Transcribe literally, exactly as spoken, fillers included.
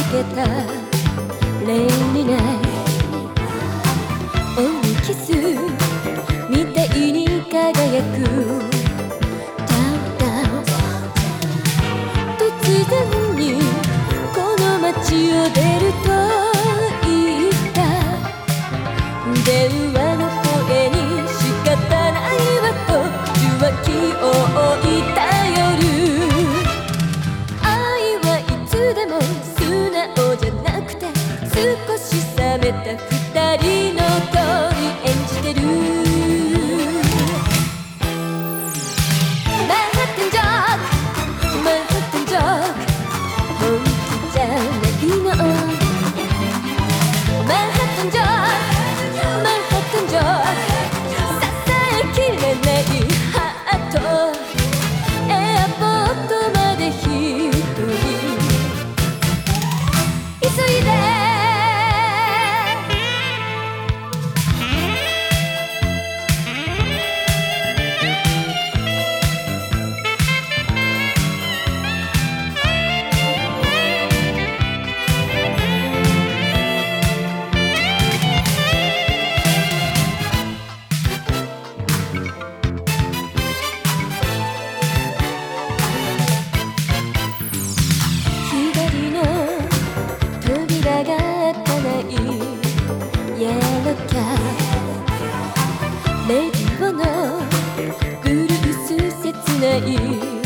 けたレイニナイオンキスみたいに輝くダウンダウン突然にこの街を出ると言った電話の声に仕方ないわと受話器を置いた夜愛はいつでも素直じゃなくて少し冷めた二人の通り演じてるマンハッタンジョークマンハッタンジョーク本気じゃないのマンハッタンジョークマンハッタンジョーク支えきれないハートエアポートまで一人急いでが開かないイエローキャレディオのブルース切ない